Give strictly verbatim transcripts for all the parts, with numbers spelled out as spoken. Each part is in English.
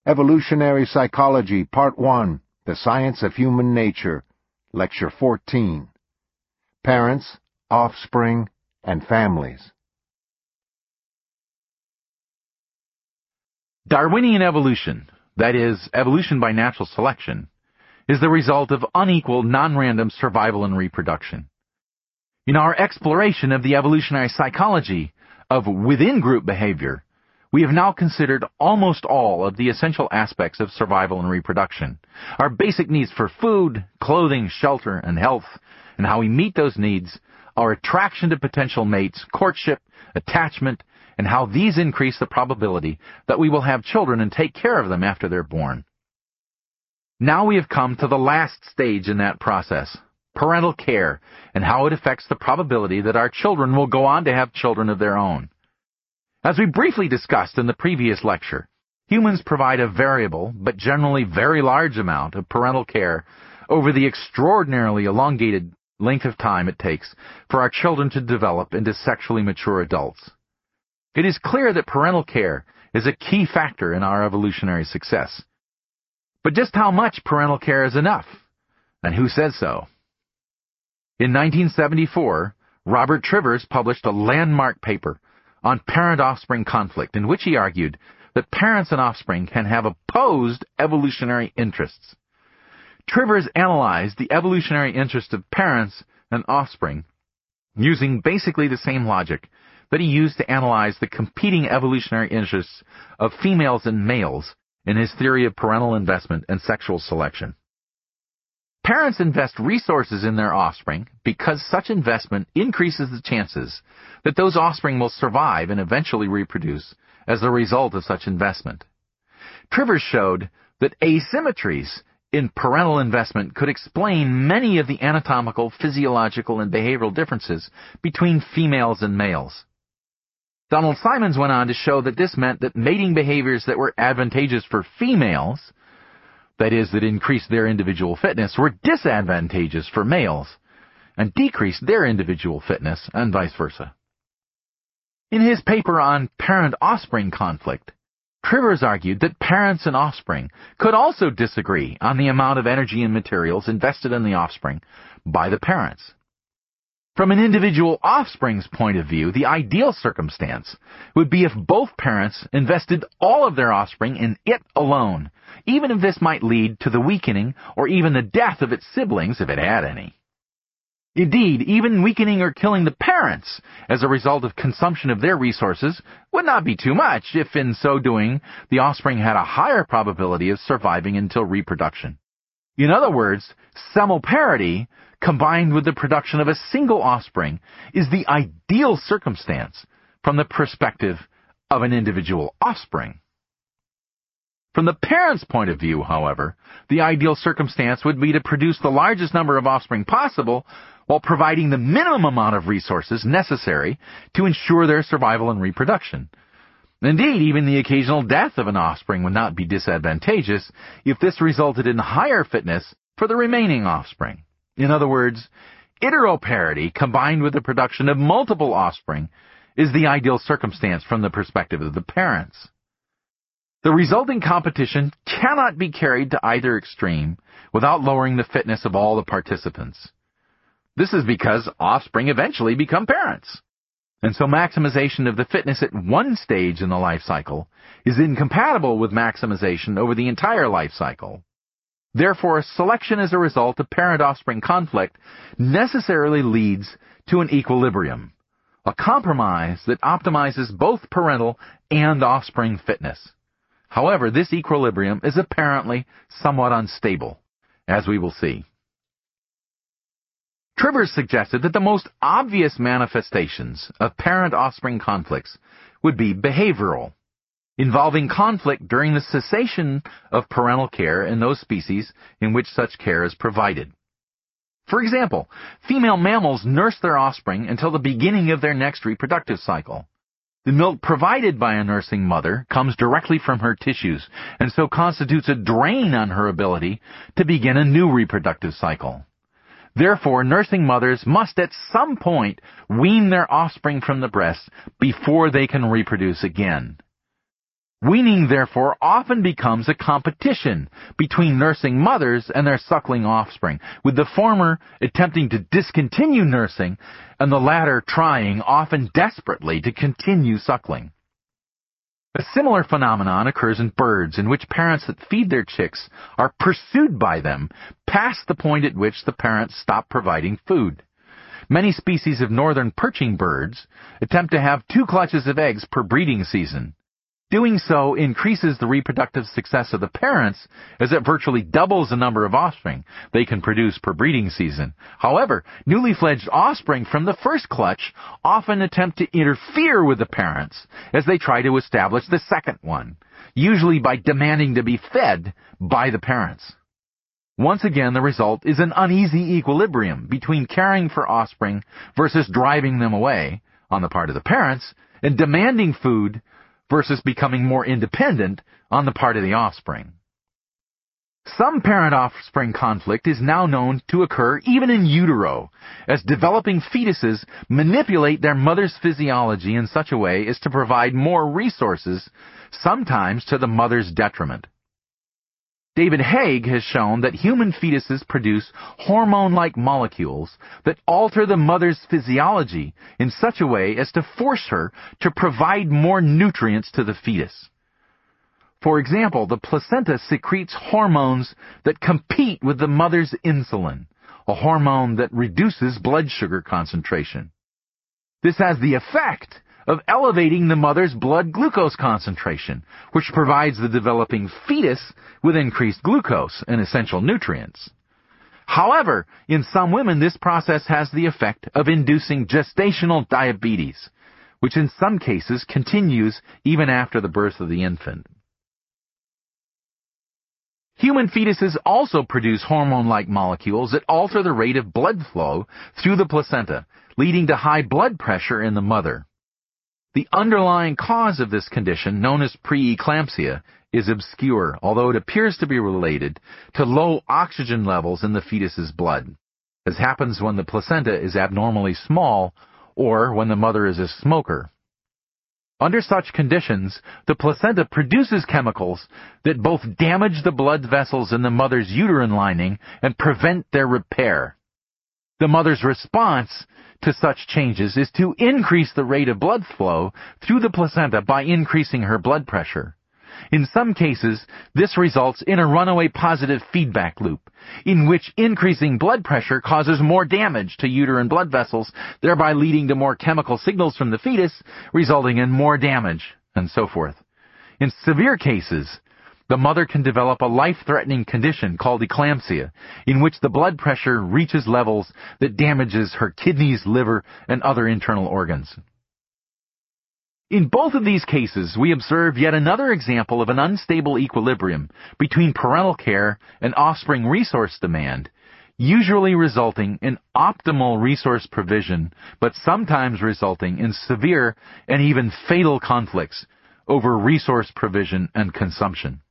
Evolutionary Psychology, Part one, The Science of Human Nature, Lecture fourteen. Parents, Offspring, and Families. Darwinian evolution, that is, evolution by natural selection, is the result of unequal, non-random survival and reproduction. In our exploration of the evolutionary psychology of within-group behavior, we have now considered almost all of the essential aspects of survival and reproduction, our basic needs for food, clothing, shelter, and health, and how we meet those needs, our attraction to potential mates, courtship, attachment, and how these increase the probability that we will have children and take care of them after they're born. Now we have come to the last stage in that process, parental care, and how it affects the probability that our children will go on to have children of their own. As we briefly discussed in the previous lecture, humans provide a variable, but generally very large amount of parental care over the extraordinarily elongated length of time it takes for our children to develop into sexually mature adults. It is clear that parental care is a key factor in our evolutionary success. But just how much parental care is enough? And who says so? In nineteen seventy-four, Robert Trivers published a landmark paper on parent-offspring conflict in which he argued that parents and offspring can have opposed evolutionary interests. Trivers analyzed the evolutionary interest of parents and offspring using basically the same logic that he used to analyze the competing evolutionary interests of females and males in his theory of parental investment and sexual selection. Parents invest resources in their offspring because such investment increases the chances that those offspring will survive and eventually reproduce as a result of such investment. Trivers showed that asymmetries in parental investment could explain many of the anatomical, physiological, and behavioral differences between females and males. Donald Simons went on to show that this meant that mating behaviors that were advantageous for females, that is, that increased their individual fitness, were disadvantageous for males and decreased their individual fitness, and vice versa. In his paper on parent-offspring conflict, Trivers argued that parents and offspring could also disagree on the amount of energy and materials invested in the offspring by the parents. From an individual offspring's point of view, the ideal circumstance would be if both parents invested all of their offspring in it alone, even if this might lead to the weakening or even the death of its siblings if it had any. Indeed, even weakening or killing the parents as a result of consumption of their resources would not be too much if, in so doing, the offspring had a higher probability of surviving until reproduction. In other words, semoparity, combined with the production of a single offspring, is the ideal circumstance from the perspective of an individual offspring. From the parent's point of view, however, the ideal circumstance would be to produce the largest number of offspring possible while providing the minimum amount of resources necessary to ensure their survival and reproduction. Indeed, even the occasional death of an offspring would not be disadvantageous if this resulted in higher fitness for the remaining offspring. In other words, heteroparity combined with the production of multiple offspring is the ideal circumstance from the perspective of the parents. The resulting competition cannot be carried to either extreme without lowering the fitness of all the participants. This is because offspring eventually become parents. And so maximization of the fitness at one stage in the life cycle is incompatible with maximization over the entire life cycle. Therefore, selection as a result of parent-offspring conflict necessarily leads to an equilibrium, a compromise that optimizes both parental and offspring fitness. However, this equilibrium is apparently somewhat unstable, as we will see. Trivers suggested that the most obvious manifestations of parent-offspring conflicts would be behavioral, involving conflict during the cessation of parental care in those species in which such care is provided. For example, female mammals nurse their offspring until the beginning of their next reproductive cycle. The milk provided by a nursing mother comes directly from her tissues, and so constitutes a drain on her ability to begin a new reproductive cycle. Therefore, nursing mothers must at some point wean their offspring from the breast before they can reproduce again. Weaning, therefore, often becomes a competition between nursing mothers and their suckling offspring, with the former attempting to discontinue nursing and the latter trying, often desperately, to continue suckling. A similar phenomenon occurs in birds, in which parents that feed their chicks are pursued by them past the point at which the parents stop providing food. Many species of northern perching birds attempt to have two clutches of eggs per breeding season. Doing so increases the reproductive success of the parents, as it virtually doubles the number of offspring they can produce per breeding season. However, newly fledged offspring from the first clutch often attempt to interfere with the parents as they try to establish the second one, usually by demanding to be fed by the parents. Once again, the result is an uneasy equilibrium between caring for offspring versus driving them away on the part of the parents, and demanding food versus becoming more independent on the part of the offspring. Some parent-offspring conflict is now known to occur even in utero, as developing fetuses manipulate their mother's physiology in such a way as to provide more resources, sometimes to the mother's detriment. David Haig has shown that human fetuses produce hormone-like molecules that alter the mother's physiology in such a way as to force her to provide more nutrients to the fetus. For example, the placenta secretes hormones that compete with the mother's insulin, a hormone that reduces blood sugar concentration. This has the effect of elevating the mother's blood glucose concentration, which provides the developing fetus with increased glucose and essential nutrients. However, in some women, this process has the effect of inducing gestational diabetes, which in some cases continues even after the birth of the infant. Human fetuses also produce hormone-like molecules that alter the rate of blood flow through the placenta, leading to high blood pressure in the mother. The underlying cause of this condition, known as preeclampsia, is obscure, although it appears to be related to low oxygen levels in the fetus's blood, as happens when the placenta is abnormally small or when the mother is a smoker. Under such conditions, the placenta produces chemicals that both damage the blood vessels in the mother's uterine lining and prevent their repair. The mother's response to such changes is to increase the rate of blood flow through the placenta by increasing her blood pressure. In some cases, this results in a runaway positive feedback loop, in which increasing blood pressure causes more damage to uterine blood vessels, thereby leading to more chemical signals from the fetus, resulting in more damage, and so forth. In severe cases, the mother can develop a life-threatening condition called eclampsia, in which the blood pressure reaches levels that damages her kidneys, liver, and other internal organs. In both of these cases, we observe yet another example of an unstable equilibrium between parental care and offspring resource demand, usually resulting in optimal resource provision, but sometimes resulting in severe and even fatal conflicts over resource provision and consumption.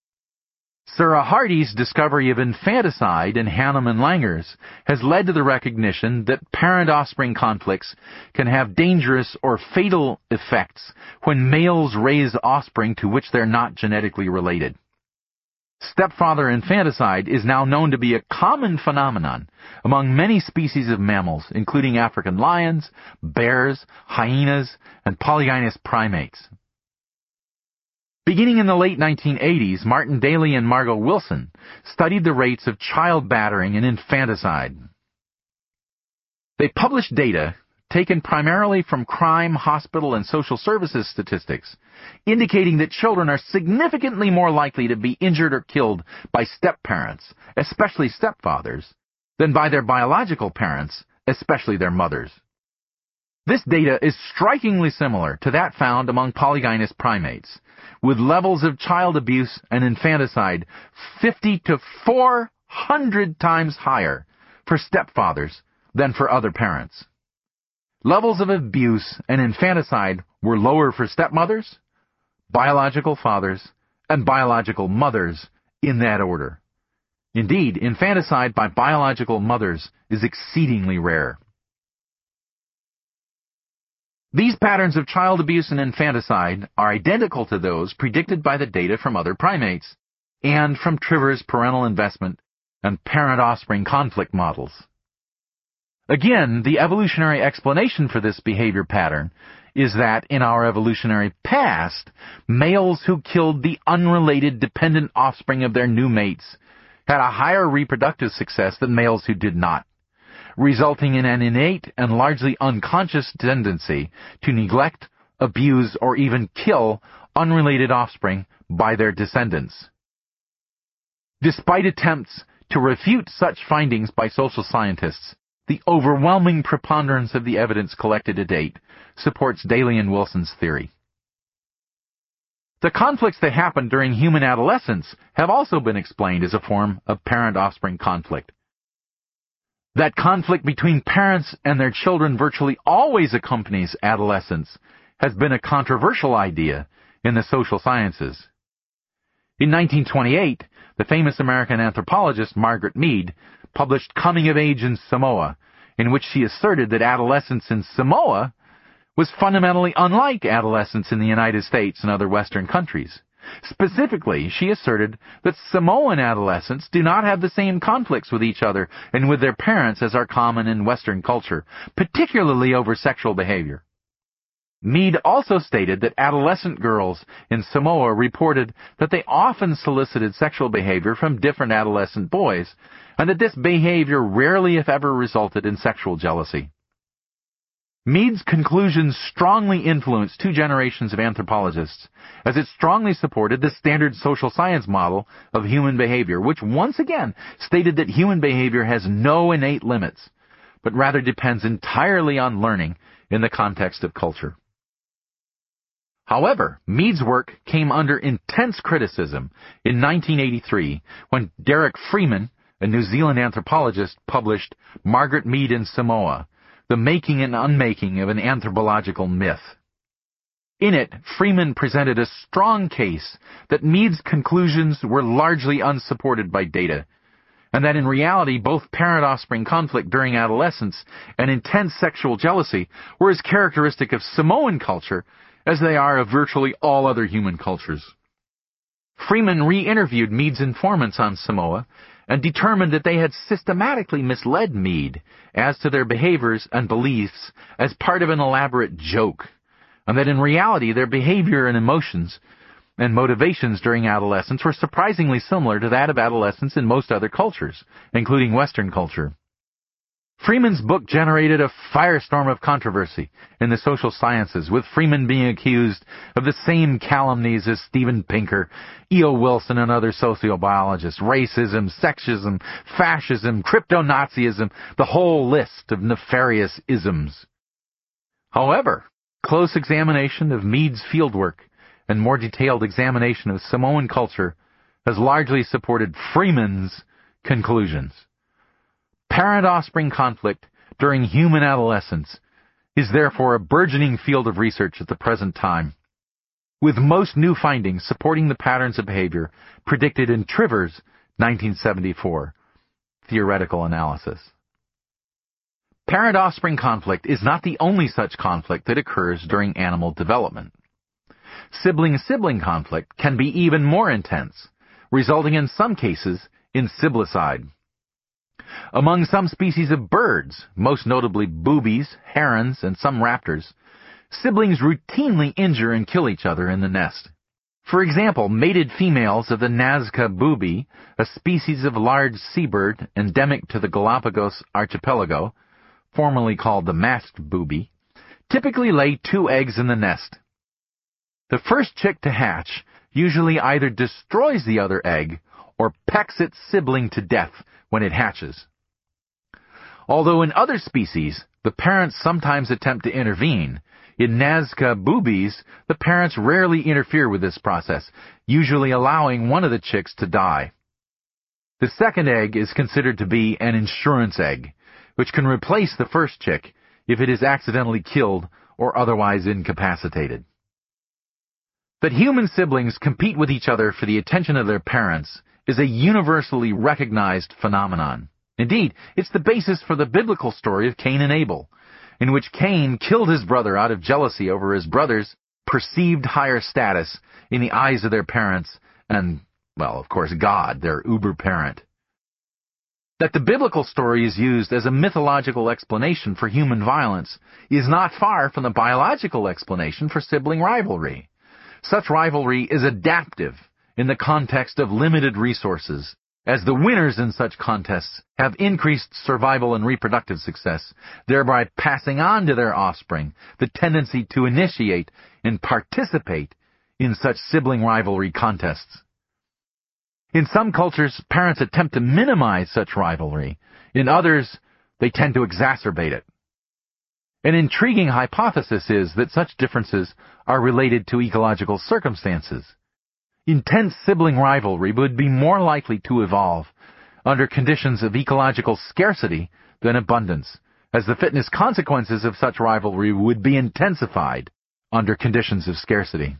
Sarah Hardy's discovery of infanticide in Hannam and Langers has led to the recognition that parent-offspring conflicts can have dangerous or fatal effects when males raise offspring to which they're not genetically related. Stepfather infanticide is now known to be a common phenomenon among many species of mammals, including African lions, bears, hyenas, and polygynous primates. Beginning in the late nineteen eighties, Martin Daly and Margot Wilson studied the rates of child battering and infanticide. They published data taken primarily from crime, hospital, and social services statistics, indicating that children are significantly more likely to be injured or killed by step-parents, especially stepfathers, than by their biological parents, especially their mothers. This data is strikingly similar to that found among polygynous primates, with levels of child abuse and infanticide fifty to four hundred times higher for stepfathers than for other parents. Levels of abuse and infanticide were lower for stepmothers, biological fathers, and biological mothers in that order. Indeed, infanticide by biological mothers is exceedingly rare. These patterns of child abuse and infanticide are identical to those predicted by the data from other primates and from Trivers' parental investment and parent-offspring conflict models. Again, the evolutionary explanation for this behavior pattern is that in our evolutionary past, males who killed the unrelated dependent offspring of their new mates had a higher reproductive success than males who did not, resulting in an innate and largely unconscious tendency to neglect, abuse, or even kill unrelated offspring by their descendants. Despite attempts to refute such findings by social scientists, the overwhelming preponderance of the evidence collected to date supports Daly and Wilson's theory. The conflicts that happen during human adolescence have also been explained as a form of parent-offspring conflict. That conflict between parents and their children virtually always accompanies adolescence has been a controversial idea in the social sciences. In nineteen twenty-eight, the famous American anthropologist Margaret Mead published Coming of Age in Samoa, in which she asserted that adolescence in Samoa was fundamentally unlike adolescence in the United States and other Western countries. Specifically, she asserted that Samoan adolescents do not have the same conflicts with each other and with their parents as are common in Western culture, particularly over sexual behavior. Mead also stated that adolescent girls in Samoa reported that they often solicited sexual behavior from different adolescent boys, and that this behavior rarely, if ever, resulted in sexual jealousy. Mead's conclusions strongly influenced two generations of anthropologists, as it strongly supported the standard social science model of human behavior, which once again stated that human behavior has no innate limits, but rather depends entirely on learning in the context of culture. However, Mead's work came under intense criticism in nineteen eighty-three when Derek Freeman, a New Zealand anthropologist, published Margaret Mead in Samoa, The Making and Unmaking of an Anthropological Myth. In it, Freeman presented a strong case that Mead's conclusions were largely unsupported by data, and that in reality both parent-offspring conflict during adolescence and intense sexual jealousy were as characteristic of Samoan culture as they are of virtually all other human cultures. Freeman re-interviewed Mead's informants on Samoa and determined that they had systematically misled Mead as to their behaviors and beliefs as part of an elaborate joke, and that in reality their behavior and emotions and motivations during adolescence were surprisingly similar to that of adolescents in most other cultures, including Western culture. Freeman's book generated a firestorm of controversy in the social sciences, with Freeman being accused of the same calumnies as Steven Pinker, E O Wilson, and other sociobiologists: racism, sexism, fascism, crypto-Nazism, the whole list of nefarious isms. However, close examination of Mead's fieldwork and more detailed examination of Samoan culture has largely supported Freeman's conclusions. Parent-offspring conflict during human adolescence is therefore a burgeoning field of research at the present time, with most new findings supporting the patterns of behavior predicted in Trivers' nineteen seventy-four theoretical analysis. Parent-offspring conflict is not the only such conflict that occurs during animal development. Sibling-sibling conflict can be even more intense, resulting in some cases in siblicide. Among some species of birds, most notably boobies, herons, and some raptors, siblings routinely injure and kill each other in the nest. For example, mated females of the Nazca booby, a species of large seabird endemic to the Galapagos archipelago, formerly called the masked booby, typically lay two eggs in the nest. The first chick to hatch usually either destroys the other egg or pecks its sibling to death when it hatches. Although in other species, the parents sometimes attempt to intervene, in Nazca boobies, the parents rarely interfere with this process, usually allowing one of the chicks to die. The second egg is considered to be an insurance egg, which can replace the first chick if it is accidentally killed or otherwise incapacitated. That human siblings compete with each other for the attention of their parents is a universally recognized phenomenon. Indeed, it's the basis for the biblical story of Cain and Abel, in which Cain killed his brother out of jealousy over his brother's perceived higher status in the eyes of their parents and, well, of course, God, their uber-parent. That the biblical story is used as a mythological explanation for human violence is not far from the biological explanation for sibling rivalry. Such rivalry is adaptive in the context of limited resources, as the winners in such contests have increased survival and reproductive success, thereby passing on to their offspring the tendency to initiate and participate in such sibling rivalry contests. In some cultures, parents attempt to minimize such rivalry. In others, they tend to exacerbate it. An intriguing hypothesis is that such differences are related to ecological circumstances. Intense sibling rivalry would be more likely to evolve under conditions of ecological scarcity than abundance, as the fitness consequences of such rivalry would be intensified under conditions of scarcity.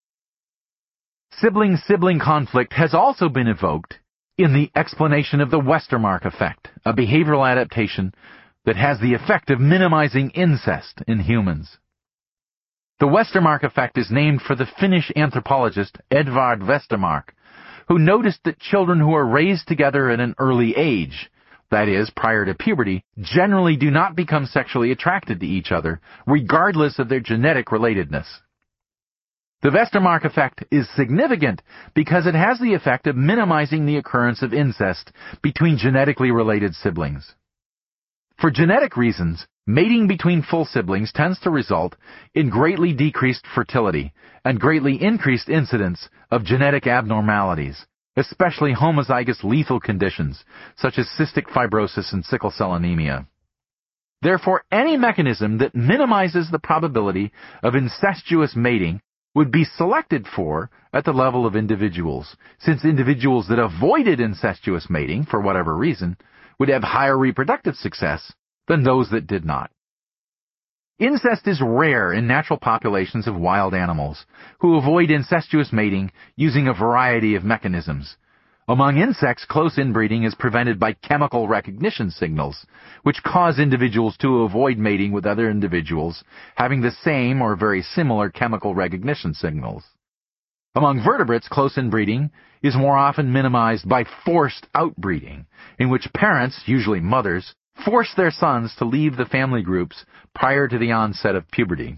Sibling-sibling conflict has also been evoked in the explanation of the Westermarck effect, a behavioral adaptation that has the effect of minimizing incest in humans. The Westermarck effect is named for the Finnish anthropologist Edvard Westermarck, who noticed that children who are raised together at an early age, that is, prior to puberty, generally do not become sexually attracted to each other, regardless of their genetic relatedness. The Westermarck effect is significant because it has the effect of minimizing the occurrence of incest between genetically related siblings. For genetic reasons, mating between full siblings tends to result in greatly decreased fertility and greatly increased incidence of genetic abnormalities, especially homozygous lethal conditions such as cystic fibrosis and sickle cell anemia. Therefore, any mechanism that minimizes the probability of incestuous mating would be selected for at the level of individuals, since individuals that avoided incestuous mating, for whatever reason, would have higher reproductive success than those that did not. Incest is rare in natural populations of wild animals, who avoid incestuous mating using a variety of mechanisms. Among insects, close inbreeding is prevented by chemical recognition signals, which cause individuals to avoid mating with other individuals having the same or very similar chemical recognition signals. Among vertebrates, close inbreeding is more often minimized by forced outbreeding, in which parents, usually mothers, force their sons to leave the family groups prior to the onset of puberty.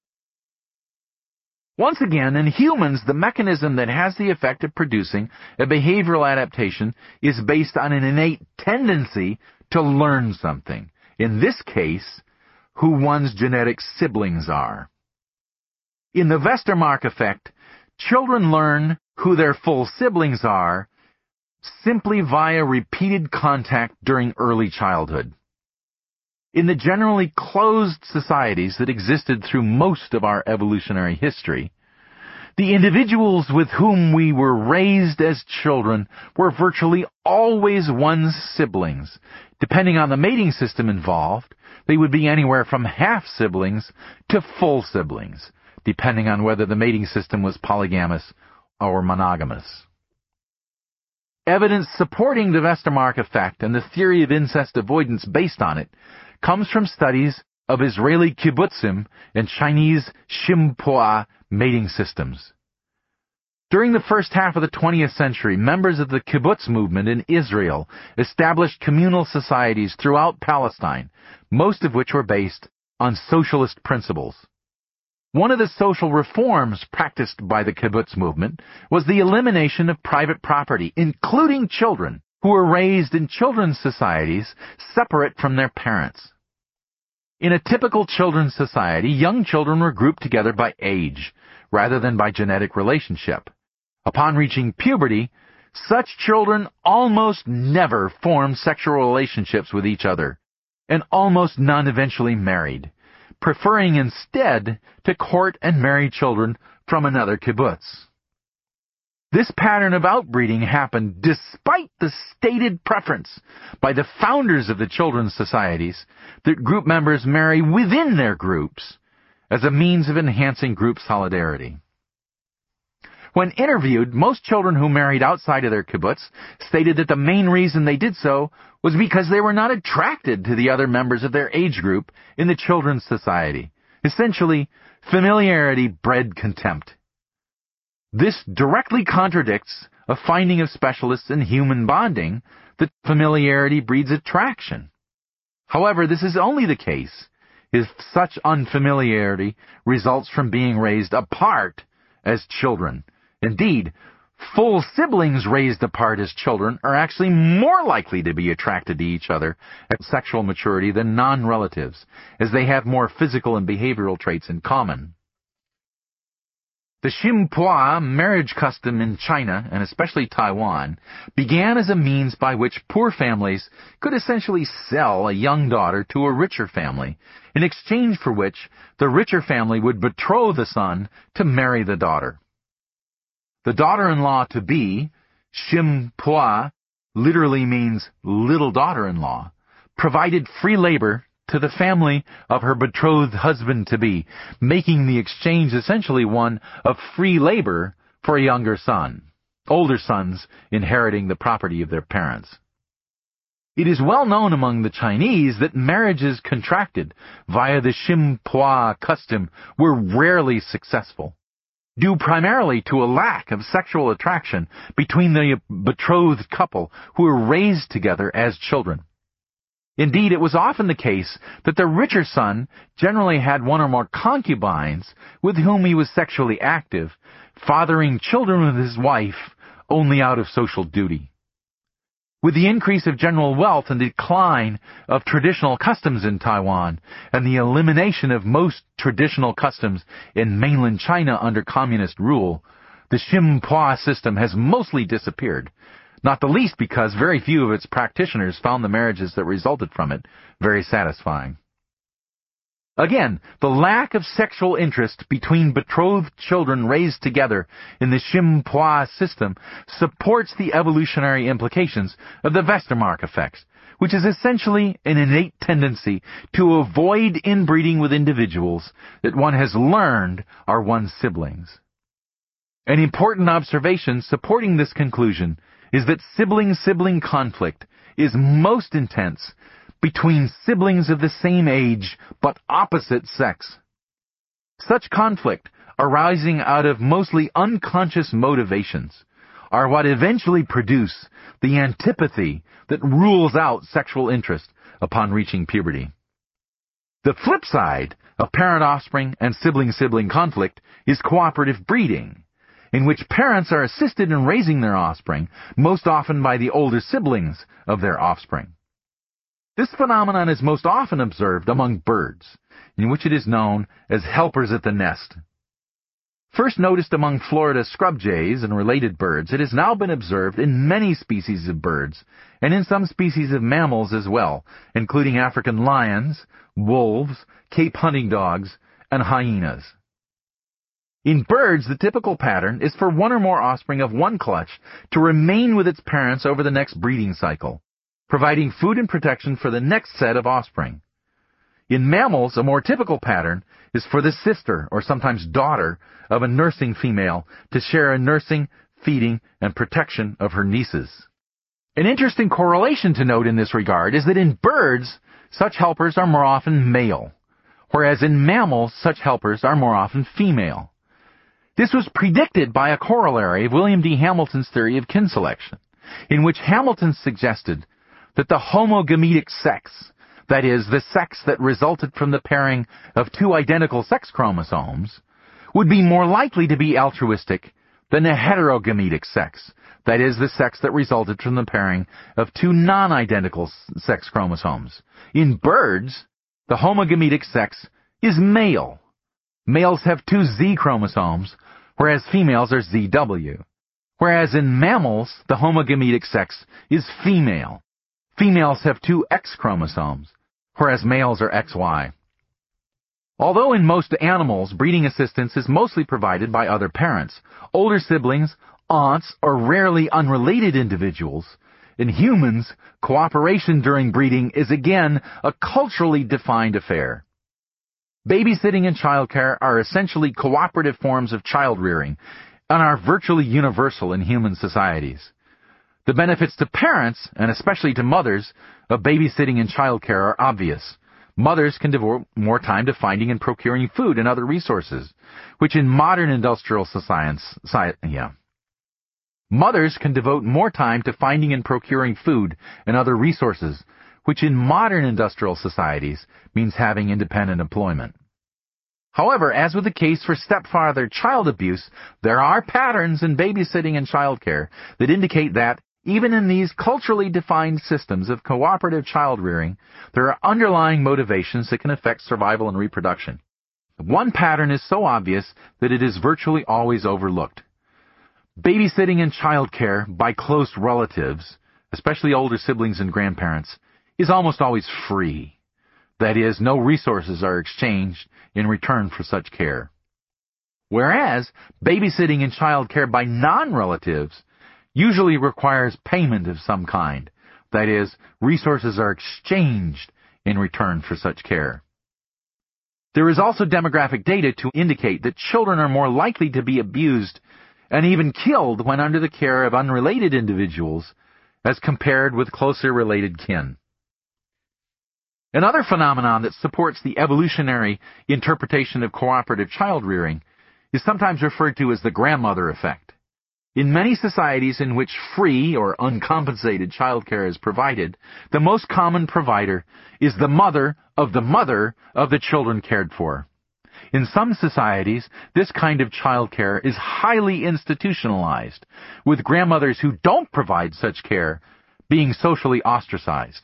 Once again, in humans, the mechanism that has the effect of producing a behavioral adaptation is based on an innate tendency to learn something. In this case, who one's genetic siblings are. In the Westermarck effect, children learn who their full siblings are simply via repeated contact during early childhood. In the generally closed societies that existed through most of our evolutionary history, the individuals with whom we were raised as children were virtually always one's siblings. Depending on the mating system involved, they would be anywhere from half-siblings to full siblings, depending on whether the mating system was polygamous or monogamous. Evidence supporting the Westermarck effect and the theory of incest avoidance based on it comes from studies of Israeli kibbutzim and Chinese Shimpoa mating systems. During the first half of the twentieth century, members of the kibbutz movement in Israel established communal societies throughout Palestine, most of which were based on socialist principles. One of the social reforms practiced by the kibbutz movement was the elimination of private property, including children, who were raised in children's societies separate from their parents. In a typical children's society, young children were grouped together by age, rather than by genetic relationship. Upon reaching puberty, such children almost never formed sexual relationships with each other, and almost none eventually married, preferring instead to court and marry children from another kibbutz. This pattern of outbreeding happened despite the stated preference by the founders of the children's societies that group members marry within their groups as a means of enhancing group solidarity. When interviewed, most children who married outside of their kibbutz stated that the main reason they did so was because they were not attracted to the other members of their age group in the children's society. Essentially, familiarity bred contempt. This directly contradicts a finding of specialists in human bonding that familiarity breeds attraction. However, this is only the case if such unfamiliarity results from being raised apart as children. Indeed, full siblings raised apart as children are actually more likely to be attracted to each other at sexual maturity than non-relatives, as they have more physical and behavioral traits in common. The Ximpua marriage custom in China, and especially Taiwan, began as a means by which poor families could essentially sell a young daughter to a richer family, in exchange for which the richer family would betroth the son to marry the daughter. The daughter-in-law-to-be, Ximpua, literally means little daughter-in-law, provided free labor to the family of her betrothed husband-to-be, making the exchange essentially one of free labor for a younger son, older sons inheriting the property of their parents. It is well known among the Chinese that marriages contracted via the Ximpua custom were rarely successful, due primarily to a lack of sexual attraction between the betrothed couple who were raised together as children. Indeed, it was often the case that the richer son generally had one or more concubines with whom he was sexually active, fathering children with his wife only out of social duty. With the increase of general wealth and decline of traditional customs in Taiwan, and the elimination of most traditional customs in mainland China under communist rule, the Ximpua system has mostly disappeared, not the least because very few of its practitioners found the marriages that resulted from it very satisfying. Again, the lack of sexual interest between betrothed children raised together in the Ximpua system supports the evolutionary implications of the Westermarck effect, which is essentially an innate tendency to avoid inbreeding with individuals that one has learned are one's siblings. An important observation supporting this conclusion is that sibling-sibling conflict is most intense between siblings of the same age but opposite sex. Such conflict, arising out of mostly unconscious motivations, are what eventually produce the antipathy that rules out sexual interest upon reaching puberty. The flip side of parent-offspring and sibling-sibling conflict is cooperative breeding, in which parents are assisted in raising their offspring, most often by the older siblings of their offspring. This phenomenon is most often observed among birds, in which it is known as helpers at the nest. First noticed among Florida scrub jays and related birds, it has now been observed in many species of birds, and in some species of mammals as well, including African lions, wolves, Cape hunting dogs, and hyenas. In birds, the typical pattern is for one or more offspring of one clutch to remain with its parents over the next breeding cycle, providing food and protection for the next set of offspring. In mammals, a more typical pattern is for the sister, or sometimes daughter, of a nursing female to share a nursing, feeding, and protection of her nieces. An interesting correlation to note in this regard is that in birds, such helpers are more often male, whereas in mammals, such helpers are more often female. This was predicted by a corollary of William D. Hamilton's theory of kin selection, in which Hamilton suggested that the homogametic sex, that is, the sex that resulted from the pairing of two identical sex chromosomes, would be more likely to be altruistic than a heterogametic sex, that is, the sex that resulted from the pairing of two non-identical sex chromosomes. In birds, the homogametic sex is male. Males have two Z chromosomes, whereas females are Z W. Whereas in mammals, the homogametic sex is female. Females have two X chromosomes, whereas males are X Y. Although in most animals, breeding assistance is mostly provided by other parents, older siblings, aunts, or rarely unrelated individuals, in humans, cooperation during breeding is again a culturally defined affair. Babysitting and childcare are essentially cooperative forms of child rearing, and are virtually universal in human societies. The benefits to parents, and especially to mothers, of babysitting and childcare are obvious. Mothers can devote more time to finding and procuring food and other resources, which in modern industrial science, sci- yeah. Mothers can devote more time to finding and procuring food and other resources, which in modern industrial societies means having independent employment. However, as with the case for stepfather child abuse, there are patterns in babysitting and childcare that indicate that, even in these culturally defined systems of cooperative child-rearing, there are underlying motivations that can affect survival and reproduction. One pattern is so obvious that it is virtually always overlooked. Babysitting and childcare by close relatives, especially older siblings and grandparents, is almost always free. That is, no resources are exchanged in return for such care. Whereas, babysitting and childcare by non-relatives usually requires payment of some kind. That is, resources are exchanged in return for such care. There is also demographic data to indicate that children are more likely to be abused and even killed when under the care of unrelated individuals as compared with closer related kin. Another phenomenon that supports the evolutionary interpretation of cooperative child-rearing is sometimes referred to as the grandmother effect. In many societies in which free or uncompensated childcare is provided, the most common provider is the mother of the mother of the children cared for. In some societies, this kind of childcare is highly institutionalized, with grandmothers who don't provide such care being socially ostracized.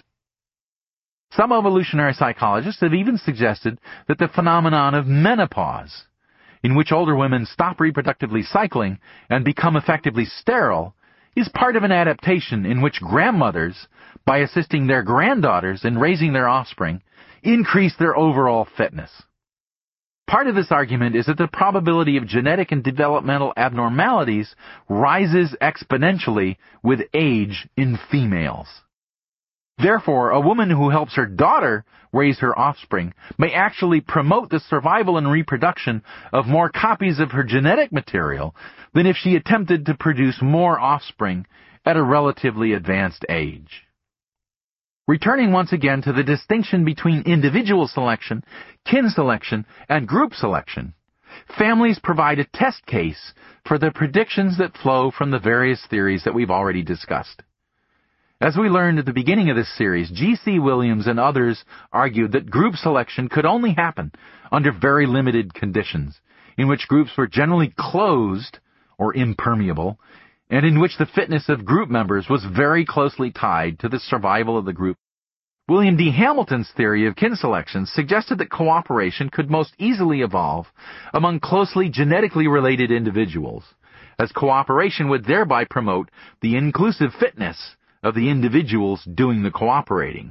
Some evolutionary psychologists have even suggested that the phenomenon of menopause, in which older women stop reproductively cycling and become effectively sterile, is part of an adaptation in which grandmothers, by assisting their granddaughters in raising their offspring, increase their overall fitness. Part of this argument is that the probability of genetic and developmental abnormalities rises exponentially with age in females. Therefore, a woman who helps her daughter raise her offspring may actually promote the survival and reproduction of more copies of her genetic material than if she attempted to produce more offspring at a relatively advanced age. Returning once again to the distinction between individual selection, kin selection, and group selection, families provide a test case for the predictions that flow from the various theories that we've already discussed. As we learned at the beginning of this series, G C Williams and others argued that group selection could only happen under very limited conditions, in which groups were generally closed or impermeable, and in which the fitness of group members was very closely tied to the survival of the group. William D. Hamilton's theory of kin selection suggested that cooperation could most easily evolve among closely genetically related individuals, as cooperation would thereby promote the inclusive fitness of the individuals doing the cooperating.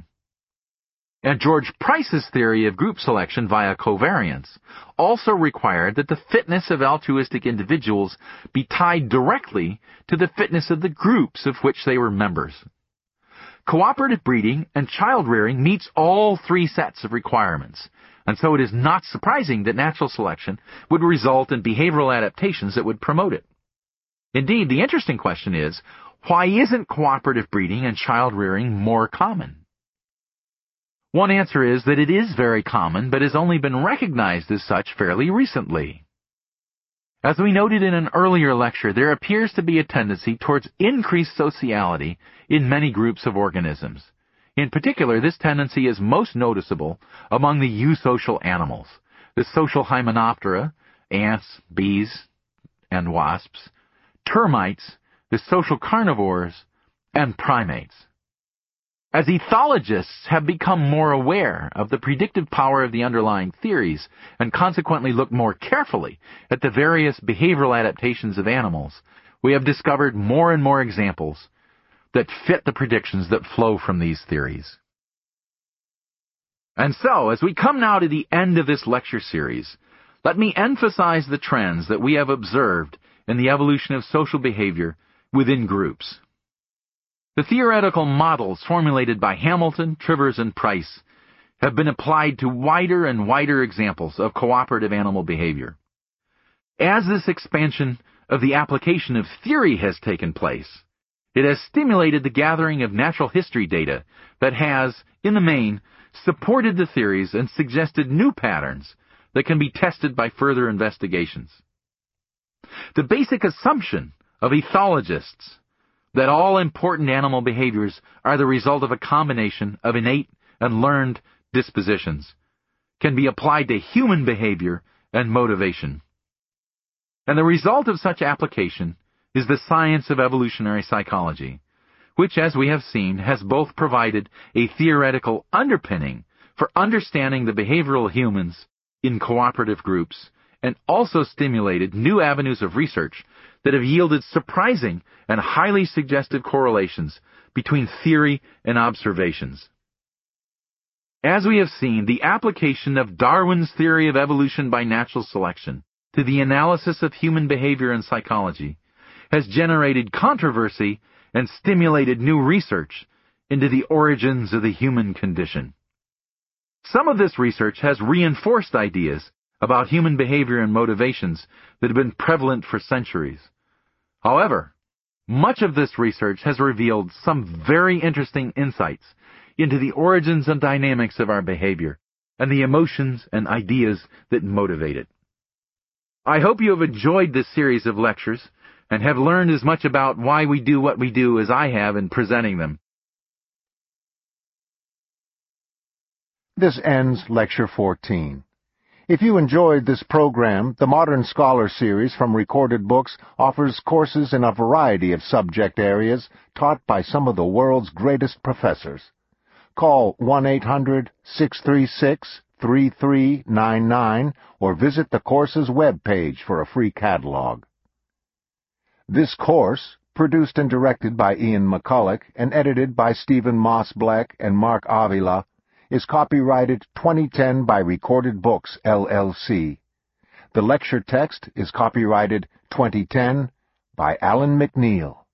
And George Price's theory of group selection via covariance also required that the fitness of altruistic individuals be tied directly to the fitness of the groups of which they were members. Cooperative breeding and child-rearing meets all three sets of requirements, and so it is not surprising that natural selection would result in behavioral adaptations that would promote it. Indeed, the interesting question is, why isn't cooperative breeding and child-rearing more common? One answer is that it is very common, but has only been recognized as such fairly recently. As we noted in an earlier lecture, there appears to be a tendency towards increased sociality in many groups of organisms. In particular, this tendency is most noticeable among the eusocial animals, the social hymenoptera, ants, bees, and wasps, termites, the social carnivores, and primates. As ethologists have become more aware of the predictive power of the underlying theories and consequently look more carefully at the various behavioral adaptations of animals, we have discovered more and more examples that fit the predictions that flow from these theories. And so, as we come now to the end of this lecture series, let me emphasize the trends that we have observed in the evolution of social behavior within groups. The theoretical models formulated by Hamilton, Trivers, and Price have been applied to wider and wider examples of cooperative animal behavior. As this expansion of the application of theory has taken place. It has stimulated the gathering of natural history data that has, in the main, supported the theories and suggested new patterns that can be tested by further investigations. The basic assumption of ethologists that all important animal behaviors are the result of a combination of innate and learned dispositions can be applied to human behavior and motivation. And the result of such application is the science of evolutionary psychology, which, as we have seen, has both provided a theoretical underpinning for understanding the behavioral humans in cooperative groups and also stimulated new avenues of research that have yielded surprising and highly suggestive correlations between theory and observations. As we have seen, the application of Darwin's theory of evolution by natural selection to the analysis of human behavior and psychology has generated controversy and stimulated new research into the origins of the human condition. Some of this research has reinforced ideas about human behavior and motivations that have been prevalent for centuries. However, much of this research has revealed some very interesting insights into the origins and dynamics of our behavior and the emotions and ideas that motivate it. I hope you have enjoyed this series of lectures and have learned as much about why we do what we do as I have in presenting them. This ends Lecture fourteen. If you enjoyed this program, the Modern Scholar series from Recorded Books offers courses in a variety of subject areas taught by some of the world's greatest professors. Call one eight hundred, six three six, three three nine nine or visit the course's web page for a free catalog. This course, produced and directed by Ian McCulloch and edited by Stephen Moss Black and Mark Avila, is copyrighted twenty ten by Recorded Books, L L C. The lecture text is copyrighted twenty ten by Alan McNeil.